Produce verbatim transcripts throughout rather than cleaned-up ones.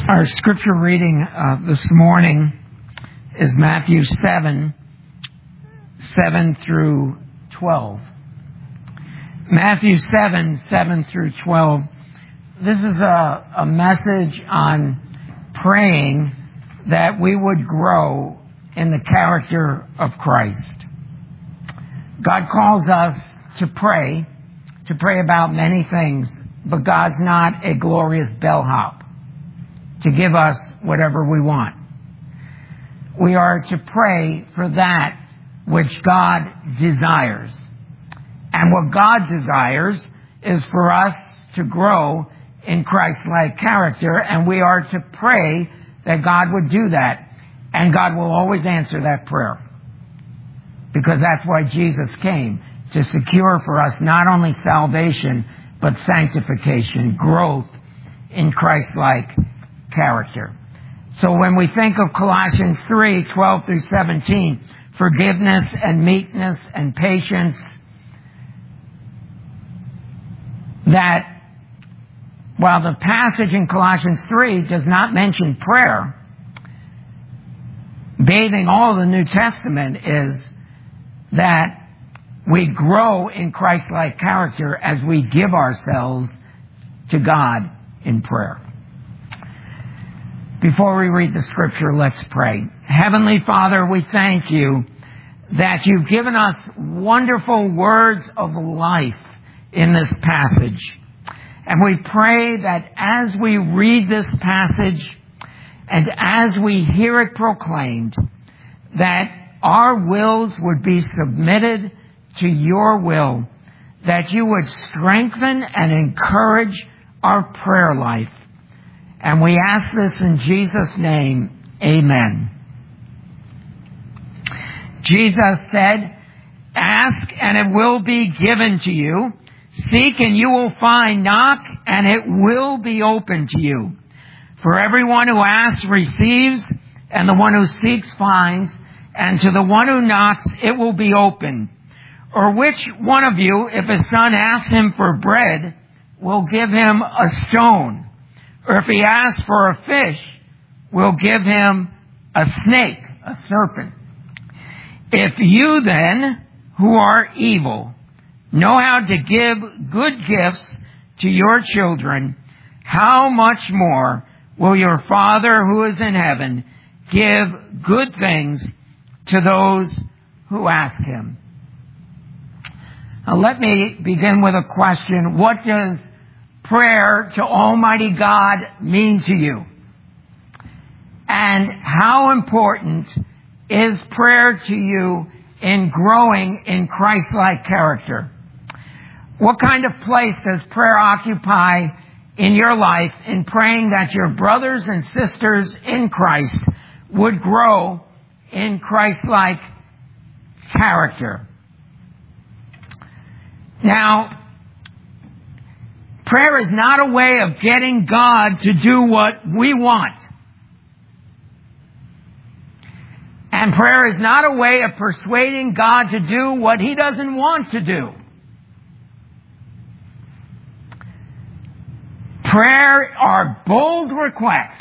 Our scripture reading uh, this morning is Matthew seven, seven through twelve. Matthew seven, seven through twelve. This is a, a message on praying that we would grow in the character of Christ. God calls us to pray, to pray about many things, but God's not a glorious bellhop to give us whatever we want. We are to pray for that which God desires. And what God desires is for us to grow in Christ-like character, and we are to pray that God would do that. And God will always answer that prayer. Because that's why Jesus came, to secure for us not only salvation, but sanctification, growth in Christ-like character. So when we think of Colossians three, twelve through seventeen, forgiveness and meekness and patience, that while the passage in Colossians three does not mention prayer, bathing all the New Testament is that we grow in Christ-like character as we give ourselves to God in prayer. Before we read the scripture, let's pray. Heavenly Father, we thank you that you've given us wonderful words of life in this passage. And we pray that as we read this passage and as we hear it proclaimed, that our wills would be submitted to your will, that you would strengthen and encourage our prayer life. And we ask this in Jesus' name, amen. Jesus said, ask and it will be given to you. Seek and you will find. Knock and it will be open to you. For everyone who asks receives, and the one who seeks finds, and to the one who knocks it will be open. Or which one of you, if his son asks him for bread, will give him a stone? Or if he asks for a fish, will give him a snake, a serpent? If you then, who are evil, know how to give good gifts to your children, how much more will your Father who is in heaven give good things to those who ask him? Now let me begin with a question. What does prayer to Almighty God mean to you? And how important is prayer to you in growing in Christ-like character? What kind of place does prayer occupy in your life in praying that your brothers and sisters in Christ would grow in Christ-like character? Now, prayer is not a way of getting God to do what we want. And prayer is not a way of persuading God to do what he doesn't want to do. Prayer are bold requests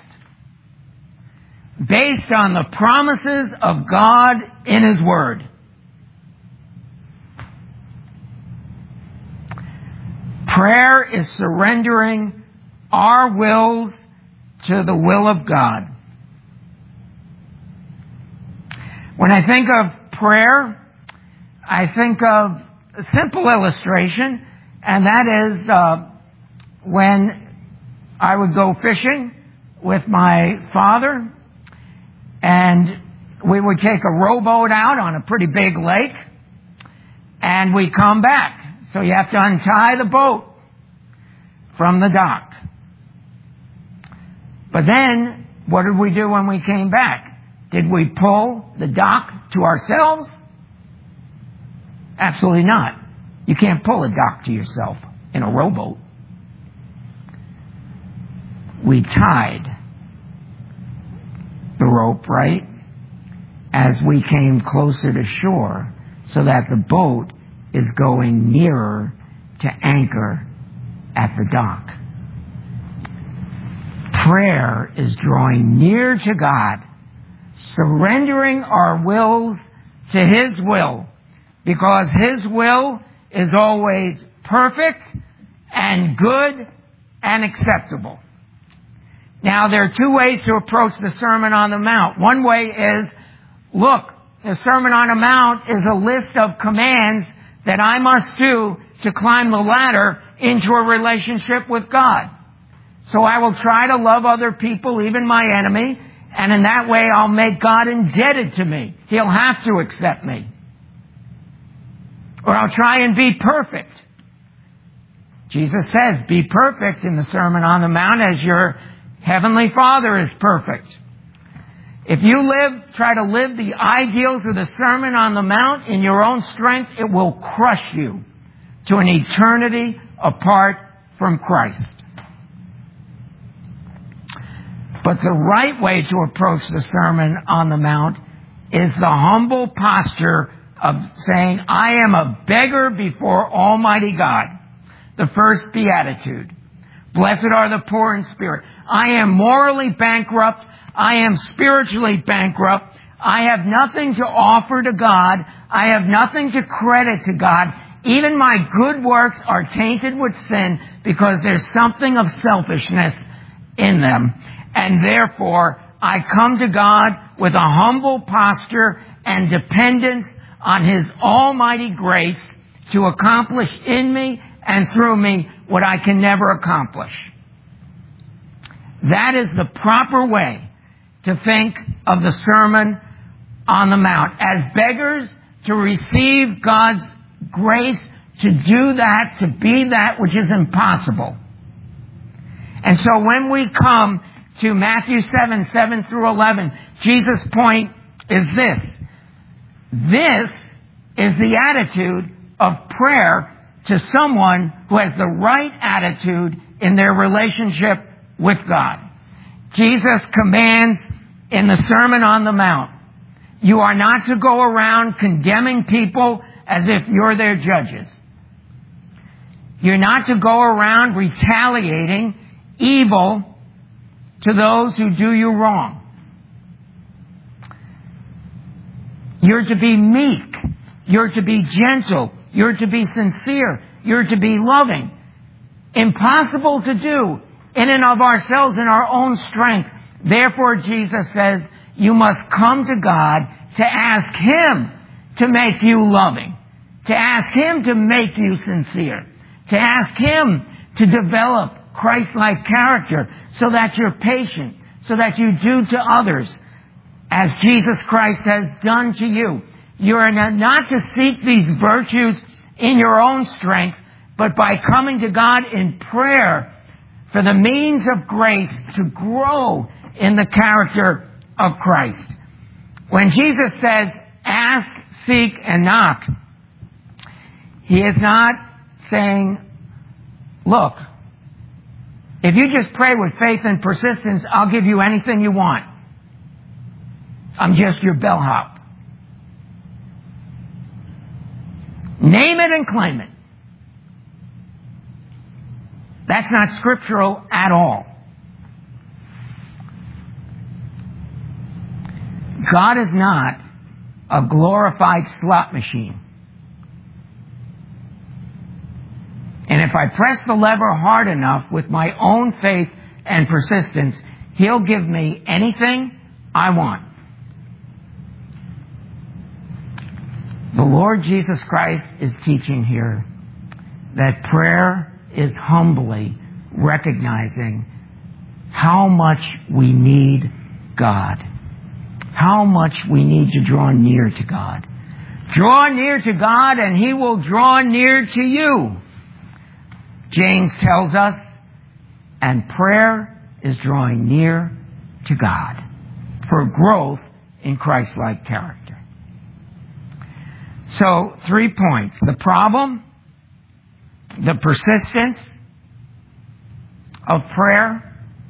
based on the promises of God in his word. Prayer is surrendering our wills to the will of God. When I think of prayer, I think of a simple illustration, and that is uh, when I would go fishing with my father, and we would take a rowboat out on a pretty big lake, and we come back. So you have to untie the boat from the dock. But then, what did we do when we came back? Did we pull the dock to ourselves? Absolutely not. You can't pull a dock to yourself in a rowboat. We tied the rope, right, as we came closer to shore so that the boat is going nearer to anchor at the dock. prayer is drawing near to God, surrendering our wills to His will, because His will is always perfect and good and acceptable. Now, there are two ways to approach the Sermon on the Mount. One way is, look, the Sermon on the Mount is a list of commands that I must do to climb the ladder into a relationship with God. So I will try to love other people, even my enemy, and in that way I'll make God indebted to me. He'll have to accept me. Or I'll try and be perfect. Jesus says, be perfect in the Sermon on the Mount as your Heavenly Father is perfect. If you live, try to live the ideals of the Sermon on the Mount in your own strength, it will crush you to an eternity apart from Christ. But the right way to approach the Sermon on the Mount is the humble posture of saying, I am a beggar before Almighty God. The first beatitude. Blessed are the poor in spirit. I am morally bankrupt. I am spiritually bankrupt. I have nothing to offer to God. I have nothing to credit to God. Even my good works are tainted with sin because there's something of selfishness in them. And therefore, I come to God with a humble posture and dependence on His almighty grace to accomplish in me and through me what I can never accomplish. That is the proper way to think of the Sermon on the Mount. As beggars, to receive God's grace to do that, to be that which is impossible. And so when we come to Matthew seven, seven through eleven, Jesus' point is this. This is the attitude of prayer to someone who has the right attitude in their relationship with God. Jesus commands in the Sermon on the Mount, you are not to go around condemning people as if you're their judges. You're not to go around retaliating evil to those who do you wrong. You're to be meek. You're to be gentle. You're to be sincere. You're to be loving. Impossible to do in and of ourselves in our own strength. Therefore, Jesus says, you must come to God to ask Him to make you loving, to ask Him to make you sincere, to ask Him to develop Christ-like character so that you're patient, so that you do to others as Jesus Christ has done to you. You're not to seek these virtues in your own strength, but by coming to God in prayer for the means of grace to grow in the character of Christ. When Jesus says, ask, seek, and knock, He is not saying, look, if you just pray with faith and persistence, I'll give you anything you want. I'm just your bellhop. Name it and claim it. That's not scriptural at all. God is not a glorified slot machine. And if I press the lever hard enough with my own faith and persistence, He'll give me anything I want. The Lord Jesus Christ is teaching here that prayer is humbly recognizing how much we need God. How much we need to draw near to God. Draw near to God and He will draw near to you. James tells us, and prayer is drawing near to God for growth in Christ-like character. So, three points. The problem, the persistence of prayer,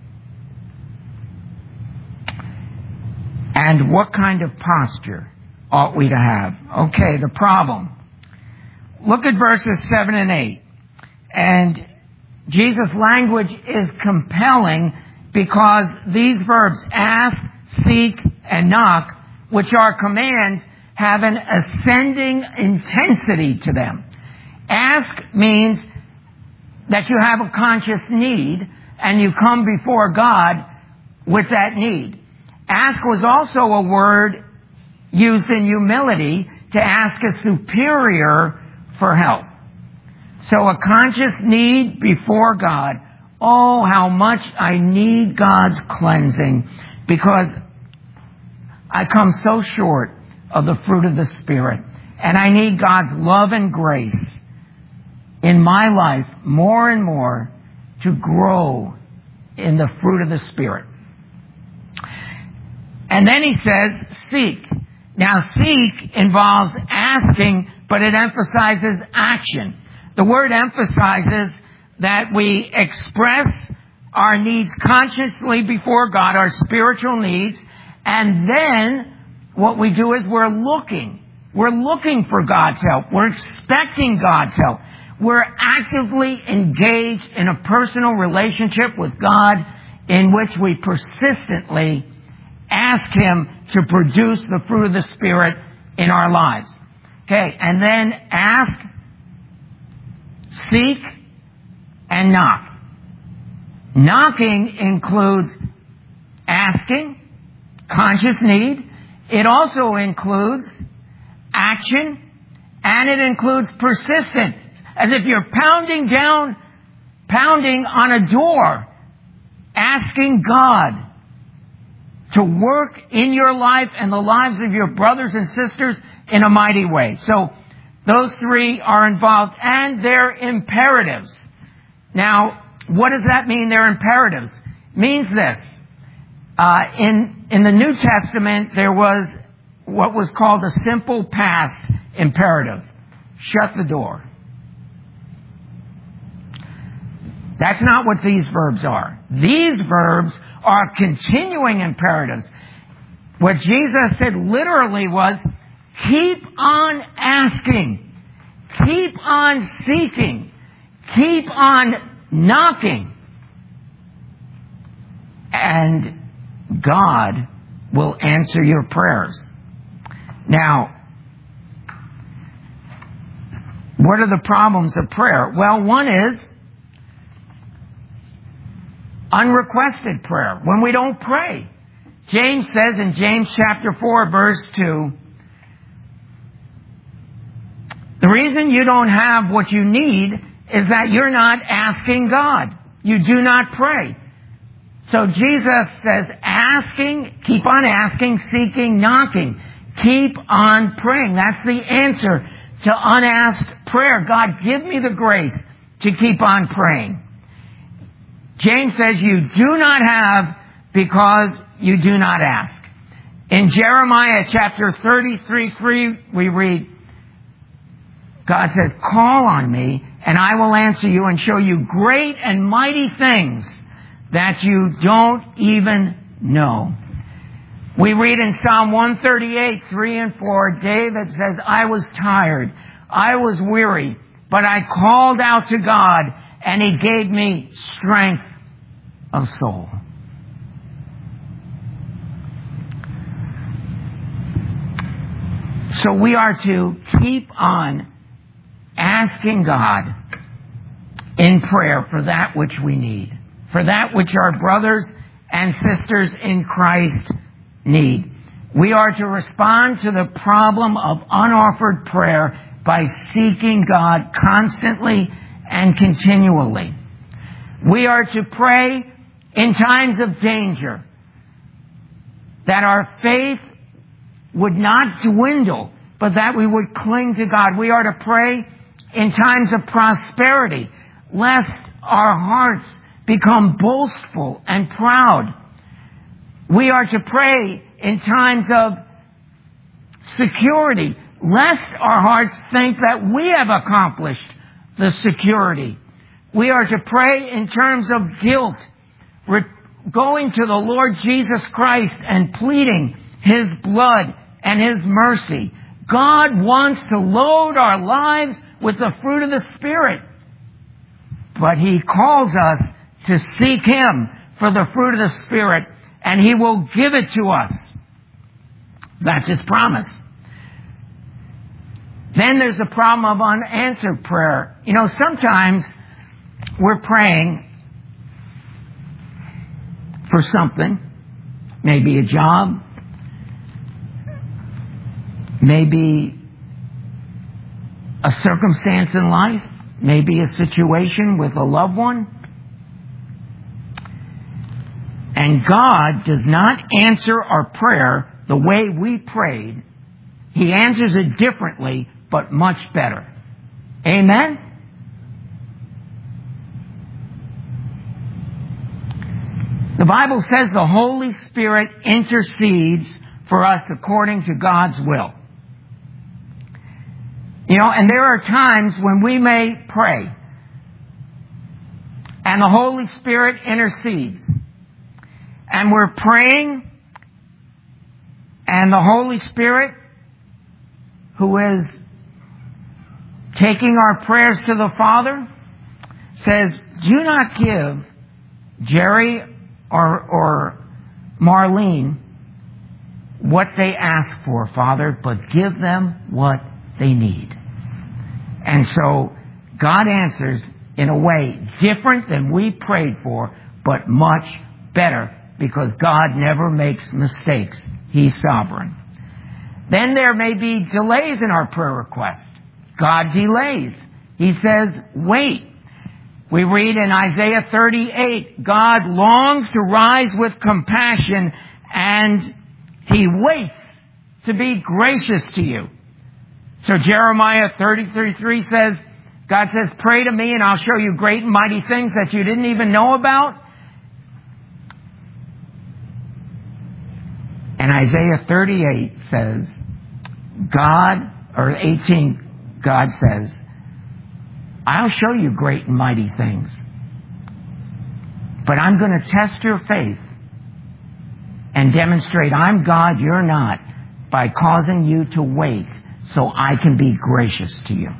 and what kind of posture ought we to have. Okay, the problem. Look at verses seven and eight. And Jesus' language is compelling because these verbs, ask, seek, and knock, which are commands, have an ascending intensity to them. Ask means that you have a conscious need and you come before God with that need. Ask was also a word used in humility to ask a superior for help. So a conscious need before God. Oh, how much I need God's cleansing, because I come so short of the fruit of the Spirit. And I need God's love and grace in my life more and more to grow in the fruit of the Spirit. And then he says, seek. Now, seek involves asking, but it emphasizes action. The word emphasizes that we express our needs consciously before God, our spiritual needs, and then what we do is we're looking. We're looking for God's help. We're expecting God's help. We're actively engaged in a personal relationship with God in which we persistently ask Him to produce the fruit of the Spirit in our lives. Okay, and then ask, seek, and knock. Knocking includes asking, conscious need. It also includes action, and it includes persistence. As if you're pounding down, pounding on a door, asking God to work in your life and the lives of your brothers and sisters in a mighty way. So those three are involved, and they're imperatives. Now, what does that mean, they're imperatives? It means this. Uh, in, in the New Testament, there was what was called a simple past imperative. Shut the door. That's not what these verbs are. These verbs are continuing imperatives. What Jesus said literally was, keep on asking, keep on seeking, keep on knocking, and God will answer your prayers. Now, what are the problems of prayer? Well, one is unrequested prayer, when we don't pray. James says in James chapter four, verse two, the reason you don't have what you need is that you're not asking God. You do not pray. So Jesus says asking, keep on asking, seeking, knocking. Keep on praying. That's the answer to unasked prayer. God, give me the grace to keep on praying. James says you do not have because you do not ask. In Jeremiah chapter thirty-three, three, we read, God says, call on me and I will answer you and show you great and mighty things that you don't even know. We read in Psalm one thirty-eight, three and four, David says, I was tired, I was weary, but I called out to God and He gave me strength of soul. So we are to keep on asking God in prayer for that which we need, for that which our brothers and sisters in Christ need. We are to respond to the problem of unoffered prayer by seeking God constantly and continually. We are to pray in times of danger, that our faith would not dwindle, but that we would cling to God. We are to pray in times of prosperity, lest our hearts become boastful and proud. We are to pray in times of security, lest our hearts think that we have accomplished the security. We are to pray in terms of guilt, going to the Lord Jesus Christ and pleading His blood and His mercy. God wants to load our lives with the fruit of the Spirit, but He calls us to seek Him for the fruit of the Spirit, and He will give it to us. That's His promise. Then there's the problem of unanswered prayer. You know, sometimes we're praying for something, maybe a job, maybe a circumstance in life, maybe a situation with a loved one. And God does not answer our prayer the way we prayed. He answers it differently, but much better. Amen? The Bible says the Holy Spirit intercedes for us according to God's will. You know, and there are times when we may pray and the Holy Spirit intercedes. And we're praying and the Holy Spirit, who is taking our prayers to the Father, says, do not give Jerry or, or Marlene what they ask for, Father, but give them what they need. And so God answers in a way different than we prayed for, but much better, because God never makes mistakes. He's sovereign. Then there may be delays in our prayer request. God delays. He says, wait. We read in Isaiah thirty-eight, God longs to rise with compassion, and He waits to be gracious to you. So Jeremiah thirty thirty-three says, God says, pray to me and I'll show you great and mighty things that you didn't even know about. And Isaiah thirty-eight says, God, or eighteen, God says, I'll show you great and mighty things. But I'm going to test your faith and demonstrate I'm God, you're not, by causing you to wait so I can be gracious to you.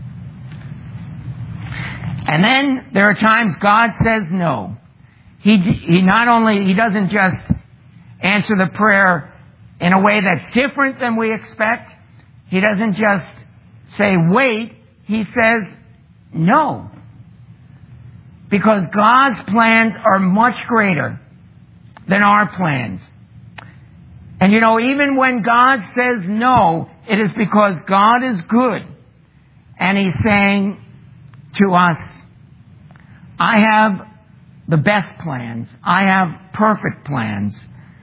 And then there are times God says no. He, he not only, He doesn't just answer the prayer in a way that's different than we expect. He doesn't just say wait. He says no. Because God's plans are much greater than our plans. And you know, even when God says no, it is because God is good. And He's saying to us, I have the best plans. I have perfect plans.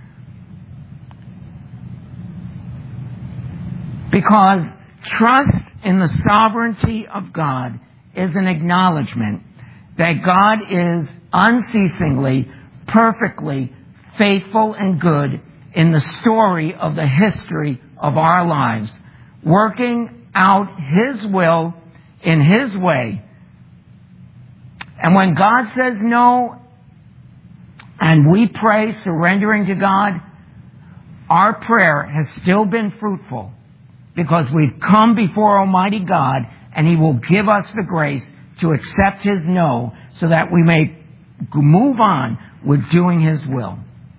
Because trust in the sovereignty of God is an acknowledgement that God is unceasingly, perfectly faithful and good in the story of the history of our lives, working out His will in His way. And when God says no, and we pray surrendering to God, our prayer has still been fruitful, because we've come before Almighty God, and He will give us the grace to accept His no, so that we may move on with doing His will.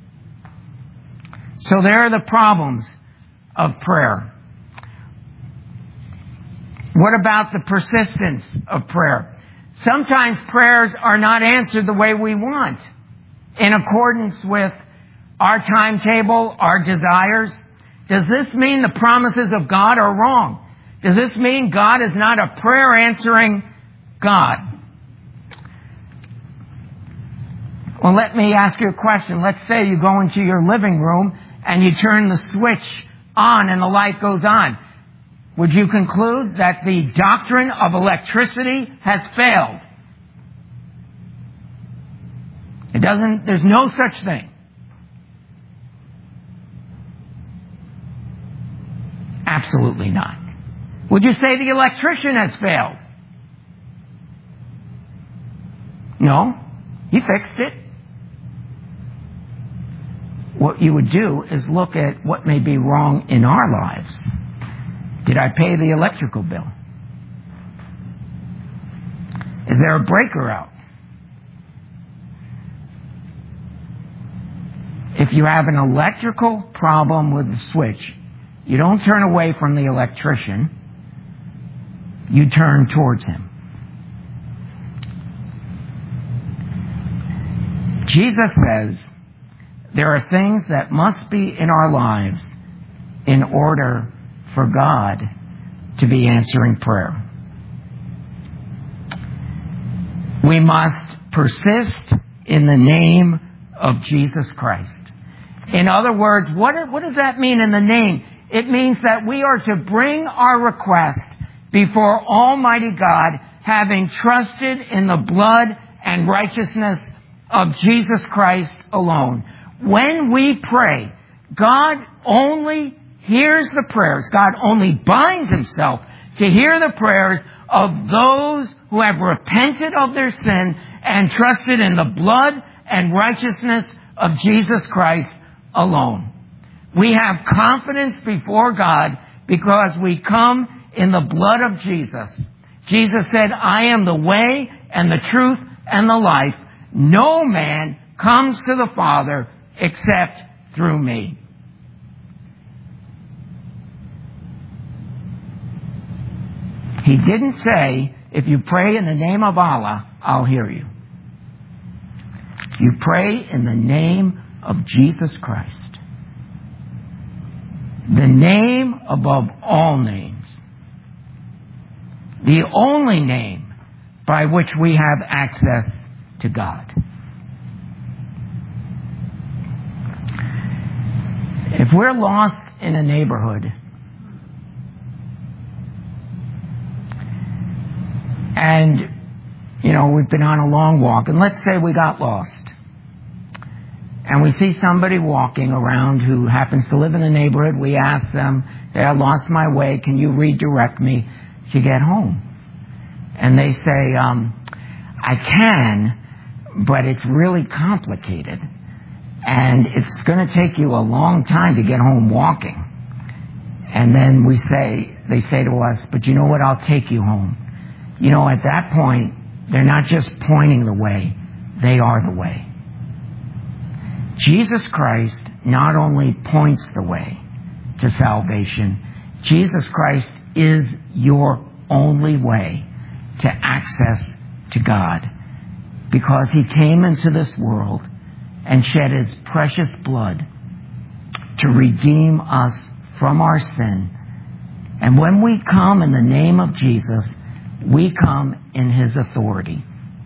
So there are the problems of prayer. What about the persistence of prayer? Sometimes prayers are not answered the way we want, in accordance with our timetable, our desires. Does this mean the promises of God are wrong? Does this mean God is not a prayer answering God? Well, let me ask you a question. Let's say you go into your living room and you turn the switch on and the light goes on. Would you conclude that the doctrine of electricity has failed? It doesn't, there's no such thing. Absolutely not. Would you say the electrician has failed? No, he fixed it. What you would do is look at what may be wrong in our lives. Did I pay the electrical bill? Is there a breaker out? If you have an electrical problem with the switch, you don't turn away from the electrician. You turn towards him. Jesus says there are things that must be in our lives in order for God to be answering prayer. We must persist in the name of Jesus Christ. In other words, what, what does that mean in the name? It means that we are to bring our request before Almighty God, having trusted in the blood and righteousness of Jesus Christ alone. When we pray, God only hears the prayers. God only binds himself to hear the prayers of those who have repented of their sin and trusted in the blood and righteousness of Jesus Christ alone. We have confidence before God because we come in the blood of Jesus. Jesus said, I am the way and the truth and the life. No man comes to the Father except through me. He didn't say, if you pray in the name of Allah, I'll hear you. You pray in the name of Jesus Christ. The name above all names. The only name by which we have access to God. If we're lost in a neighborhood, and, you know, we've been on a long walk, and let's say we got lost, and we see somebody walking around who happens to live in the neighborhood, we ask them, hey, I lost my way, can you redirect me to get home? And they say, um, I can, but it's really complicated. And it's going to take you a long time to get home walking. And then we say, they say to us, but you know what, I'll take you home. You know, at that point, they're not just pointing the way, they are the way. Jesus Christ not only points the way to salvation, Jesus Christ is your only way to access to God, because he came into this world and shed his precious blood to redeem us from our sin. And when we come in the name of Jesus, we come in his authority.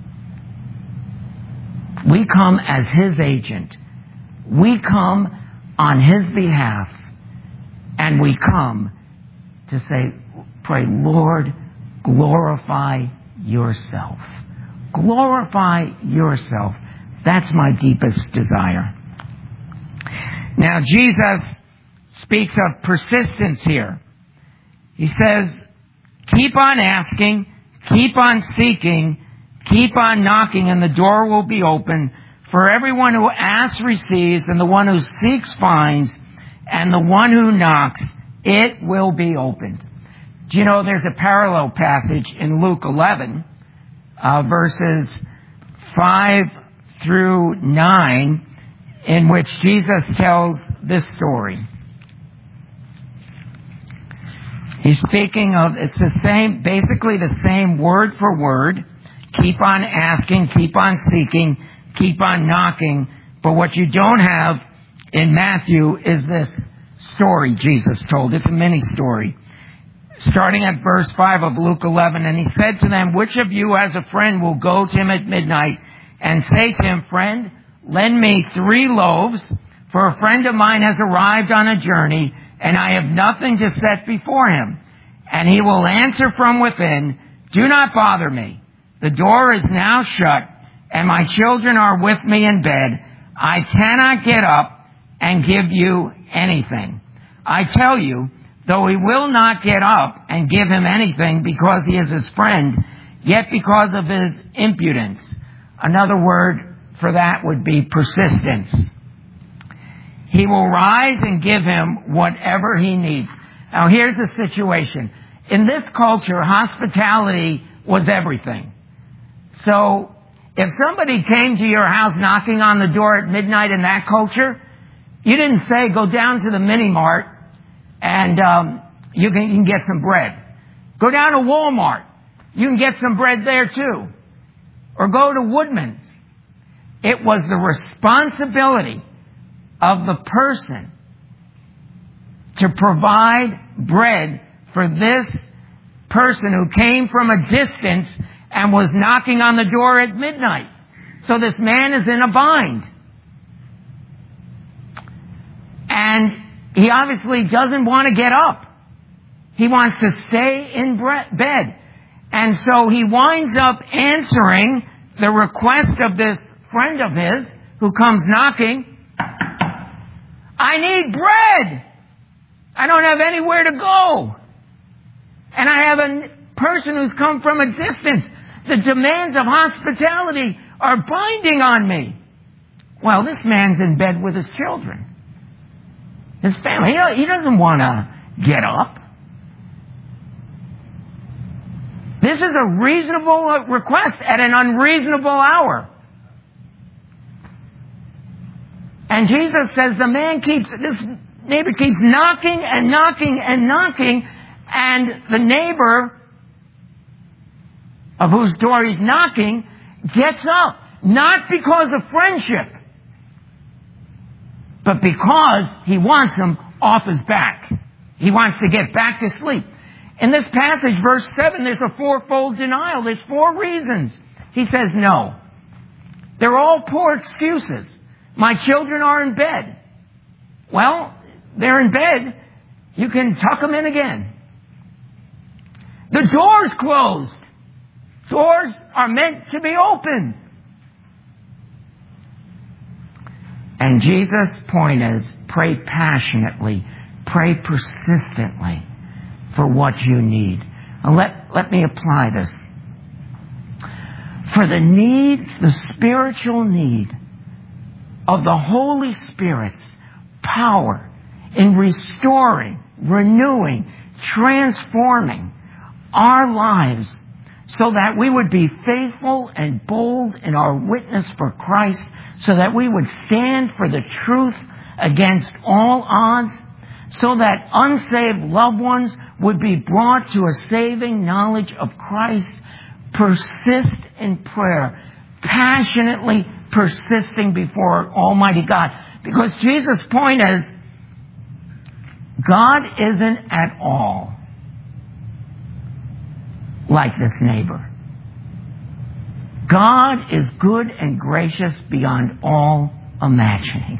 We come as his agent. We come on his behalf. And we come to say, pray, Lord, glorify yourself. Glorify yourself. That's my deepest desire. Now, Jesus speaks of persistence here. He says, keep on asking, keep on seeking, keep on knocking, and the door will be open. For everyone who asks receives, and the one who seeks finds, and the one who knocks, it will be opened. Do you know there's a parallel passage in Luke eleven, uh, verses five through nine, in which Jesus tells this story. He's speaking of, it's the same, basically the same word for word. Keep on asking, keep on seeking, keep on knocking. But what you don't have in Matthew is this story Jesus told. It's a mini story. Starting at verse five of Luke eleven, and he said to them, which of you as a friend will go to him at midnight and say to him, friend, lend me three loaves, for a friend of mine has arrived on a journey, and I have nothing to set before him. And he will answer from within, do not bother me. The door is now shut, and my children are with me in bed. I cannot get up and give you anything. I tell you, though he will not get up and give him anything because he is his friend, yet because of his impudence. Another word for that would be persistence. He will rise and give him whatever he needs. Now here's the situation. In this culture, hospitality was everything. So if somebody came to your house knocking on the door at midnight in that culture, You didn't say, go down to the mini mart and um, you, can, you can get some bread. Go down to Walmart. You can get some bread there too. Or go to Woodman's. It was the responsibility of the person to provide bread for this person who came from a distance and was knocking on the door at midnight. So this man is in a bind. And he obviously doesn't want to get up. He wants to stay in bed. And so he winds up answering the request of this friend of his who comes knocking. I need bread. I don't have anywhere to go. And I have a person who's come from a distance. The demands of hospitality are binding on me. Well, this man's in bed with his children, his family. He doesn't want to get up. This is a reasonable request at an unreasonable hour. And Jesus says the man keeps, this neighbor keeps knocking and knocking and knocking, and the neighbor of whose door he's knocking gets up. Not because of friendship, but because he wants him off his back. He wants to get back to sleep. In this passage, verse seven, there's a fourfold denial. There's four reasons. He says no. They're all poor excuses. My children are in bed. Well, they're in bed. You can tuck them in again. The door's closed. Doors are meant to be open. And Jesus' point is, pray passionately, pray persistently for what you need. Now let, let me apply this. For the needs, the spiritual need of the Holy Spirit's power in restoring, renewing, transforming our lives so that we would be faithful and bold in our witness for Christ, so that we would stand for the truth against all odds, so that unsaved loved ones would be brought to a saving knowledge of Christ. Persist in prayer, passionately persisting before Almighty God. Because Jesus' point is, God isn't at all like this neighbor. God is good and gracious beyond all imagining.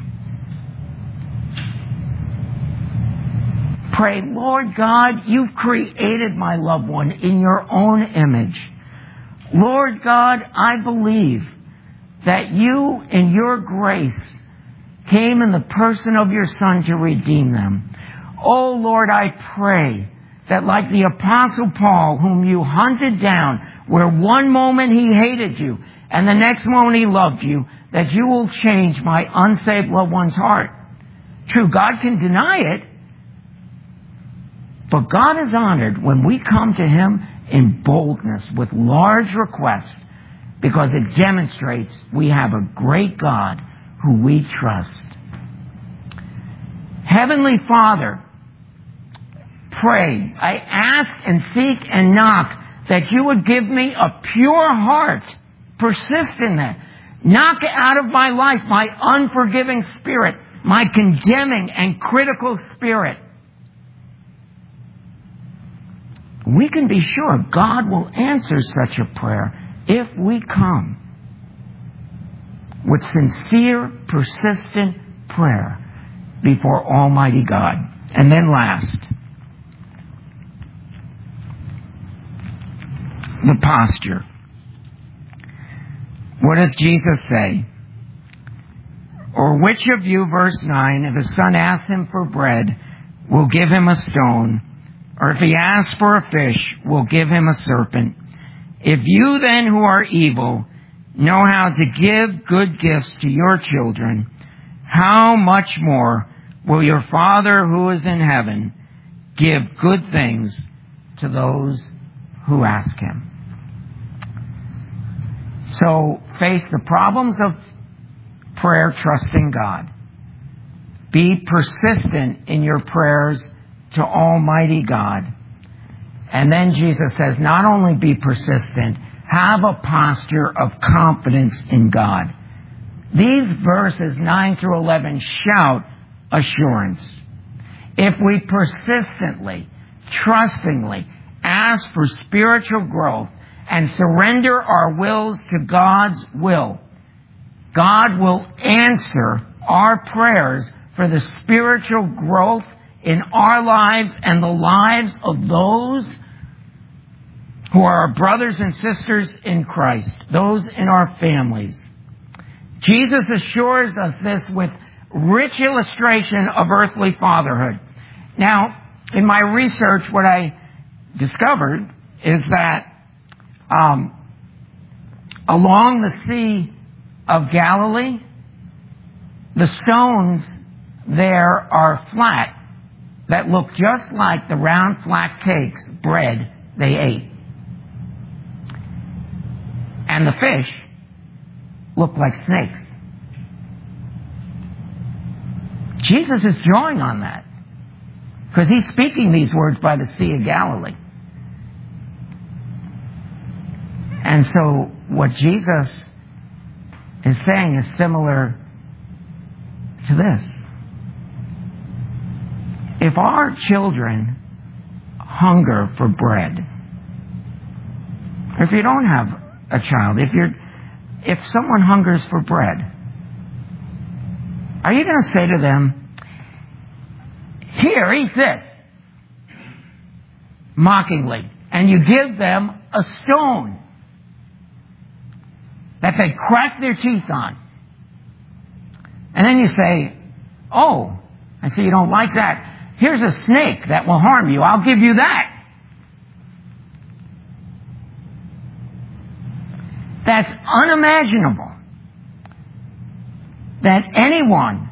Pray, Lord God, you've created my loved one in your own image. Lord God, I believe that you, in your grace, came in the person of your Son to redeem them. Oh, Lord, I pray that like the Apostle Paul, whom you hunted down, where one moment he hated you and the next moment he loved you, that you will change my unsaved loved one's heart. True, God can deny it, but God is honored when we come to him in boldness with large requests, because it demonstrates we have a great God who we trust. Heavenly Father, pray, I ask and seek and knock that you would give me a pure heart. Persist in that. Knock out of my life my unforgiving spirit, my condemning and critical spirit. We can be sure God will answer such a prayer if we come with sincere, persistent prayer before Almighty God. And then last, the posture. What does Jesus say? Or which of you, verse nine, if his son asks him for bread, will give him a stone? Or if he asks for a fish, will give him a serpent? If you then who are evil know how to give good gifts to your children, how much more will your Father who is in heaven give good things to those who ask him? So face the problems of prayer, trusting God. Be persistent in your prayers to Almighty God. And then Jesus says, not only be persistent, have a posture of confidence in God. These verses nine through eleven shout assurance. If we persistently, trustingly ask for spiritual growth and surrender our wills to God's will, God will answer our prayers for the spiritual growth in our lives and the lives of those who are our brothers and sisters in Christ, those in our families. Jesus assures us this with rich illustration of earthly fatherhood. Now, in my research, what I discovered is that um, along the Sea of Galilee, the stones there are flat that look just like the round flat cakes, bread they ate. And the fish look like snakes. Jesus is drawing on that because he's speaking these words by the Sea of Galilee. And so what Jesus is saying is similar to this. If our children hunger for bread, if you don't have a child, if you're, if someone hungers for bread, are you going to say to them, here, eat this, mockingly, and you give them a stone that they crack their teeth on? And then you say, oh, I see you don't like that. Here's a snake that will harm you. I'll give you that. That's unimaginable that anyone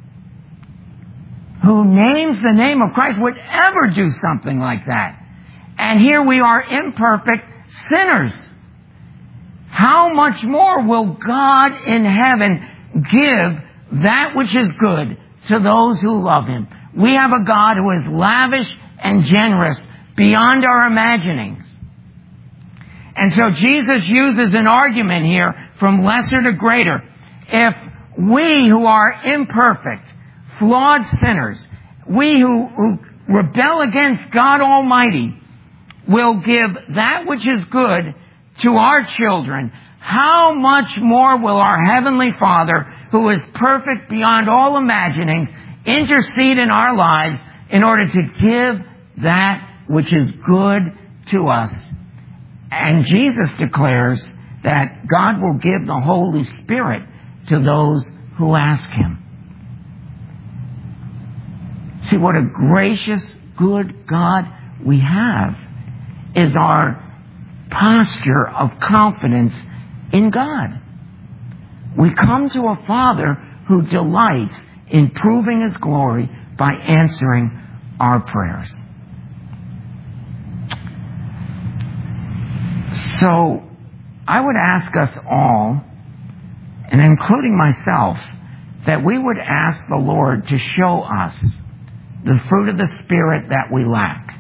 who names the name of Christ would ever do something like that. And here we are, imperfect sinners. How much more will God in heaven give that which is good to those who love Him? We have a God who is lavish and generous beyond our imaginings. And so Jesus uses an argument here from lesser to greater. If we who are imperfect, flawed sinners, we who, who rebel against God Almighty, will give that which is good to our children, how much more will our Heavenly Father, who is perfect beyond all imaginings, intercede in our lives in order to give that which is good to us? And Jesus declares that God will give the Holy Spirit to those who ask Him. See, what a gracious, good God we have is our posture of confidence in God. We come to a Father who delights in proving His glory by answering our prayers. So, I would ask us all, and including myself, that we would ask the Lord to show us the fruit of the Spirit that we lack.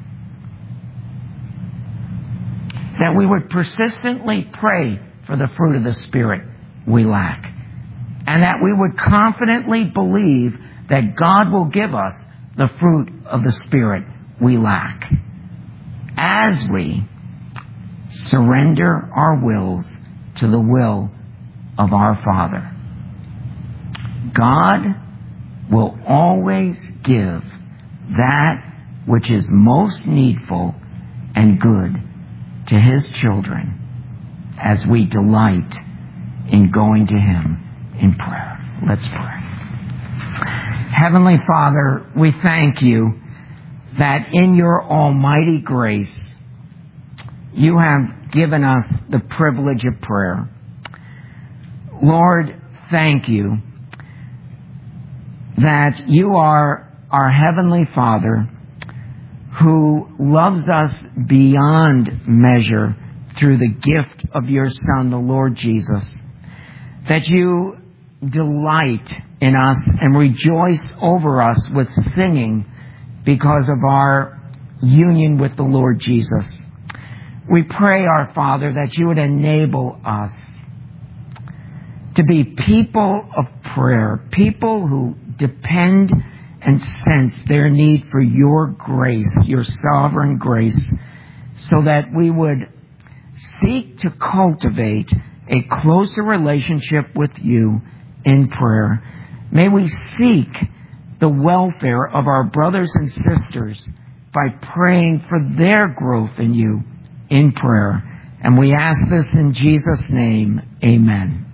That we would persistently pray for the fruit of the Spirit we lack. And that we would confidently believe that God will give us the fruit of the Spirit we lack, as we surrender our wills to the will of our Father. God will always give that which is most needful and good to His children as we delight in going to Him in prayer. Let's pray. Heavenly Father, we thank You that in Your almighty grace, You have given us the privilege of prayer. Lord, thank You that You are our Heavenly Father who loves us beyond measure through the gift of Your Son, the Lord Jesus. That You delight in us and rejoice over us with singing because of our union with the Lord Jesus. We pray, our Father, that you would enable us to be people of prayer, people who depend and sense their need for your grace, your sovereign grace, so that we would seek to cultivate a closer relationship with you in prayer. May we seek the welfare of our brothers and sisters by praying for their growth in you in prayer. And we ask this in Jesus' name. Amen.